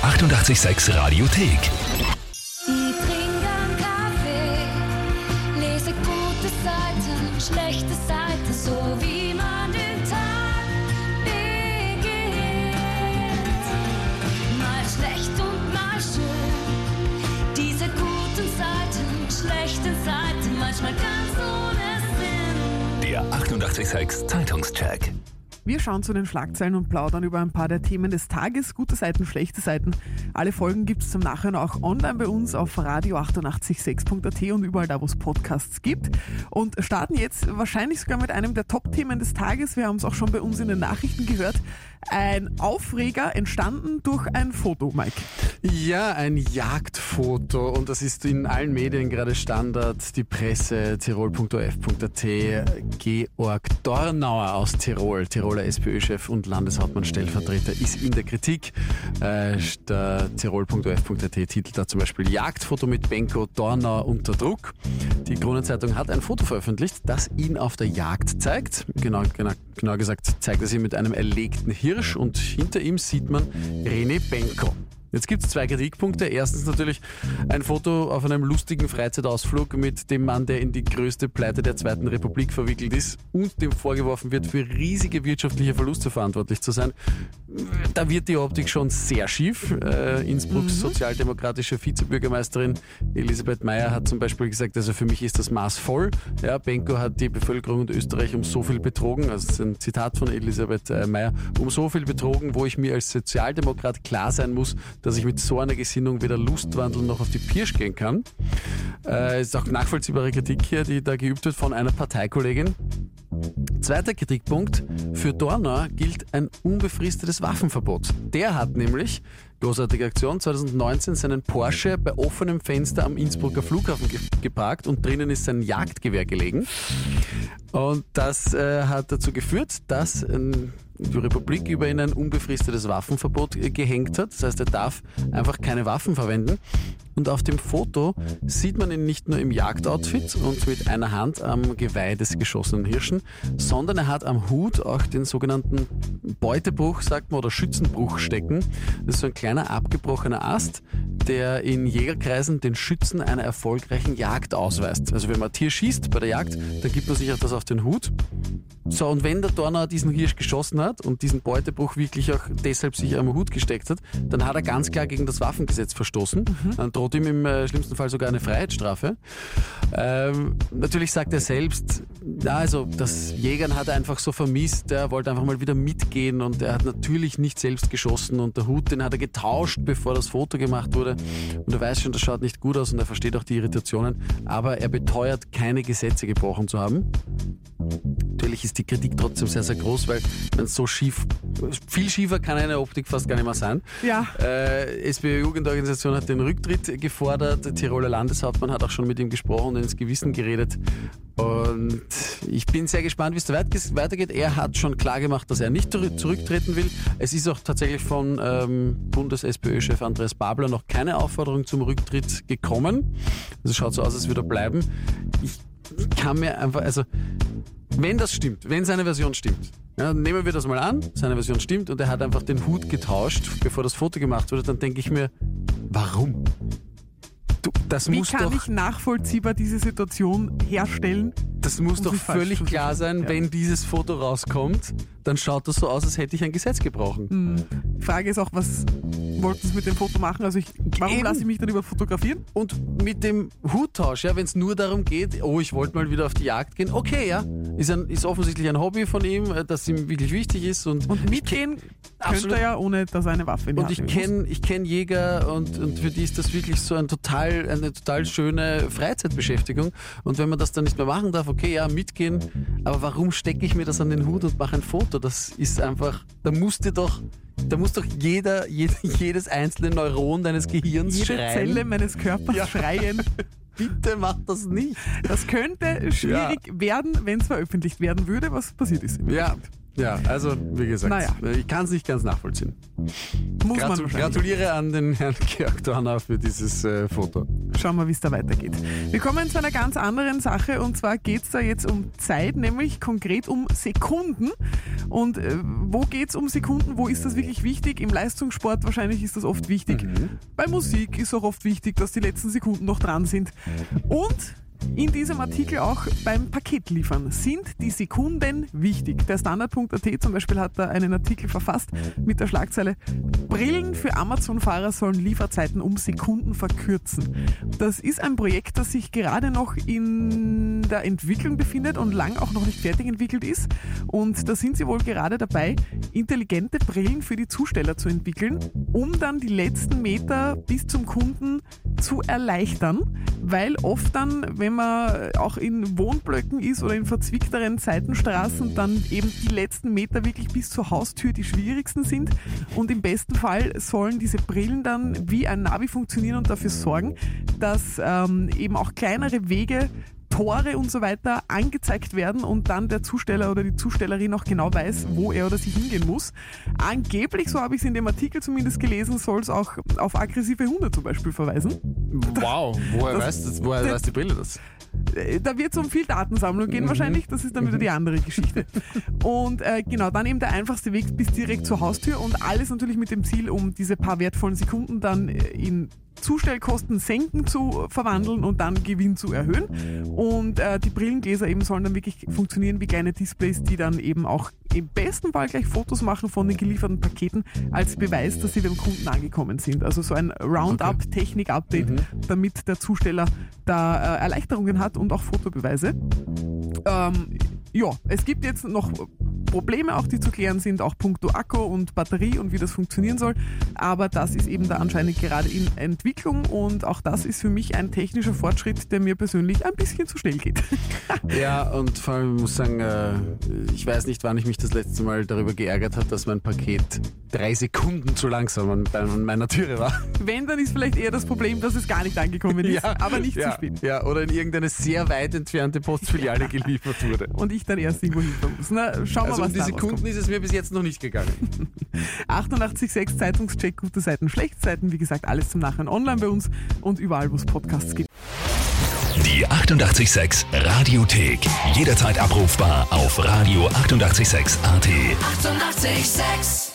886 Radiothek. Ich trinke einen Kaffee, lese gute Seiten, schlechte Seiten, so wie man den Tag beginnt. Mal schlecht und mal schön, diese guten Seiten, schlechten Seiten, manchmal ganz ohne Sinn. Der 886 Zeitungscheck. Wir schauen zu den Schlagzeilen und plaudern über ein paar der Themen des Tages. Gute Seiten, schlechte Seiten. Alle Folgen gibt es zum Nachhören auch online bei uns auf radio886.at und überall da, wo es Podcasts gibt. Und starten jetzt wahrscheinlich sogar mit einem der Top-Themen des Tages. Wir haben es auch schon bei uns in den Nachrichten gehört. Ein Aufreger entstanden durch ein Foto, Mike. Ja, ein Jagdfoto und das ist in allen Medien gerade Standard. Die Presse, tirol.of.at, Georg Dornauer aus Tirol, Tiroler SPÖ-Chef und Landeshauptmann-Stellvertreter, ist in der Kritik. Der tirol.of.at titelt da zum Beispiel Jagdfoto mit Benko, Dornauer unter Druck. Die Kronenzeitung hat ein Foto veröffentlicht, das ihn auf der Jagd zeigt. Genau gesagt zeigt er sich mit einem erlegten Hirsch und hinter ihm sieht man René Benko. Jetzt gibt es zwei Kritikpunkte. Erstens natürlich ein Foto auf einem lustigen Freizeitausflug mit dem Mann, der in die größte Pleite der Zweiten Republik verwickelt ist und dem vorgeworfen wird, für riesige wirtschaftliche Verluste verantwortlich zu sein. Da wird die Optik schon sehr schief. Innsbrucks sozialdemokratische Vizebürgermeisterin Elisabeth Meyer hat zum Beispiel gesagt, also für mich ist das Maß voll. Ja, Benko hat die Bevölkerung und Österreich um so viel betrogen, also das ist ein Zitat von Elisabeth Meyer, um so viel betrogen, wo ich mir als Sozialdemokrat klar sein muss, dass ich mit so einer Gesinnung weder Lustwandel noch auf die Pirsch gehen kann. Ist auch nachvollziehbare Kritik hier, die da geübt wird von einer Parteikollegin. Zweiter Kritikpunkt, für Dornauer gilt ein unbefristetes Waffenverbot. Der hat nämlich, großartige Aktion, 2019 seinen Porsche bei offenem Fenster am Innsbrucker Flughafen geparkt und drinnen ist sein Jagdgewehr gelegen. Und das hat dazu geführt, dass die Republik über ihn ein unbefristetes Waffenverbot gehängt hat. Das heißt, er darf einfach keine Waffen verwenden. Und auf dem Foto sieht man ihn nicht nur im Jagdoutfit und mit einer Hand am Geweih des geschossenen Hirschen, sondern er hat am Hut auch den sogenannten Beutebruch, sagt man, oder Schützenbruch stecken. Das ist so ein kleiner abgebrochener Ast, der in Jägerkreisen den Schützen einer erfolgreichen Jagd ausweist. Also wenn man ein Tier schießt bei der Jagd, dann gibt man sich auch das auf den Hut. So, und wenn der Dornauer diesen Hirsch geschossen hat und diesen Beutebruch wirklich auch deshalb sich am Hut gesteckt hat, dann hat er ganz klar gegen das Waffengesetz verstoßen. Dann droht ihm im schlimmsten Fall sogar eine Freiheitsstrafe. Natürlich sagt er selbst, also das Jägern hat er einfach so vermisst, er wollte einfach mal wieder mitgehen und er hat natürlich nicht selbst geschossen und der Hut, den hat er getauscht, bevor das Foto gemacht wurde und er weiß schon, das schaut nicht gut aus und er versteht auch die Irritationen, aber er beteuert, keine Gesetze gebrochen zu haben. Natürlich ist die Kritik trotzdem sehr, sehr groß, weil wenn so schief, viel schiefer kann eine Optik fast gar nicht mehr sein. Ja. SPÖ-Jugendorganisation hat den Rücktritt gefordert, Tiroler Landeshauptmann hat auch schon mit ihm gesprochen und ins Gewissen geredet. Und ich bin sehr gespannt, wie es da weitergeht. Er hat schon klar gemacht, dass er nicht zurücktreten will. Es ist auch tatsächlich von Bundes-SPÖ-Chef Andreas Babler noch keine Aufforderung zum Rücktritt gekommen. Also schaut so aus, als würde er bleiben. Ich kann mir einfach, also wenn das stimmt, wenn seine Version stimmt, ja, nehmen wir das mal an, seine Version stimmt und er hat einfach den Hut getauscht, bevor das Foto gemacht wurde, dann denke ich mir, warum? Wie kann ich nachvollziehbar diese Situation herstellen? Das muss doch völlig klar sein, wenn dieses Foto rauskommt, dann schaut das so aus, als hätte ich ein Gesetz gebrochen. Die Frage ist auch, was wollten Sie mit dem Foto machen? Also warum lasse ich mich dann fotografieren? Und mit dem Huttausch, ja, wenn es nur darum geht, oh, ich wollte mal wieder auf die Jagd gehen, okay, ja, ist offensichtlich ein Hobby von ihm, das ihm wirklich wichtig ist. Und mitgehen könnte er ja, ohne dass er eine Waffe in die Hand Und ich kenn Jäger und für die ist das wirklich so eine total schöne Freizeitbeschäftigung. Und wenn man das dann nicht mehr machen darf, okay, ja, mitgehen, aber warum stecke ich mir das an den Hut und mache ein Foto? Das ist einfach, da muss doch jedes einzelne Neuron deines Gehirns jede schreien. Zelle meines Körpers schreien. Bitte mach das nicht. Das könnte schwierig werden, wenn es veröffentlicht werden würde, was passiert ist. Ja, Ja, also wie gesagt, Naja. ich kann es nicht ganz nachvollziehen. Muss man wahrscheinlich. Gratuliere an den Herrn Georg Dornauer für dieses Foto. Schauen wir, wie es da weitergeht. Wir kommen zu einer ganz anderen Sache und zwar geht es da jetzt um Zeit, nämlich konkret um Sekunden. Und wo geht es um Sekunden? Wo ist das wirklich wichtig? Im Leistungssport wahrscheinlich ist das oft wichtig. Bei Musik ist auch oft wichtig, dass die letzten Sekunden noch dran sind. Und in diesem Artikel auch beim Paketliefern sind die Sekunden wichtig. Der Standard.at zum Beispiel hat da einen Artikel verfasst mit der Schlagzeile Brillen für Amazon-Fahrer sollen Lieferzeiten um Sekunden verkürzen. Das ist ein Projekt, das sich gerade noch in der Entwicklung befindet und lang auch noch nicht fertig entwickelt ist. Und da sind sie wohl gerade dabei, intelligente Brillen für die Zusteller zu entwickeln, um dann die letzten Meter bis zum Kunden zu erleichtern, weil oft dann, wenn man auch in Wohnblöcken ist oder in verzwickteren Seitenstraßen, dann eben die letzten Meter wirklich bis zur Haustür die schwierigsten sind und im besten Fall sollen diese Brillen dann wie ein Navi funktionieren und dafür sorgen, dass eben auch kleinere Wege, Tore und so weiter angezeigt werden und dann der Zusteller oder die Zustellerin auch genau weiß, wo er oder sie hingehen muss. Angeblich, so habe ich es in dem Artikel zumindest gelesen, soll es auch auf aggressive Hunde zum Beispiel verweisen. Wow, woher weiß die Brille das? Da wird es um viel Datensammlung gehen wahrscheinlich, das ist dann wieder die andere Geschichte. Und genau, dann eben der einfachste Weg bis direkt zur Haustür und alles natürlich mit dem Ziel, um diese paar wertvollen Sekunden dann in Zustellkosten senken zu verwandeln und dann Gewinn zu erhöhen. Und die Brillengläser eben sollen dann wirklich funktionieren wie kleine Displays, die dann eben auch im besten Fall gleich Fotos machen von den gelieferten Paketen als Beweis, dass sie beim Kunden angekommen sind. Also so ein Roundup-Technik-Update, damit der Zusteller da Erleichterungen hat und auch Fotobeweise. Ja, es gibt jetzt noch Probleme auch, die zu klären sind, auch puncto Akku und Batterie und wie das funktionieren soll. Aber das ist eben da anscheinend gerade in Entwicklung und auch das ist für mich ein technischer Fortschritt, der mir persönlich ein bisschen zu schnell geht. Ja, und vor allem, ich muss sagen, ich weiß nicht, wann ich mich das letzte Mal darüber geärgert habe, dass mein Paket 3 Sekunden zu langsam an meiner Türe war. Wenn, dann ist vielleicht eher das Problem, dass es gar nicht angekommen ist, aber nicht zu spät. Ja, oder in irgendeine sehr weit entfernte Postfiliale geliefert wurde. Und ich dann erst irgendwo hinfahren muss. Na, schauen wir, Also was um die da Sekunden rauskommt. ist es mir bis jetzt noch nicht gegangen. 88,6 Zeitungscheck, gute Seiten, schlechte Seiten. Wie gesagt, alles zum Nachhören online bei uns und überall, wo es Podcasts gibt. Die 88,6 Radiothek. Jederzeit abrufbar auf radio886.at. 88,6. Eighty-eight, sex.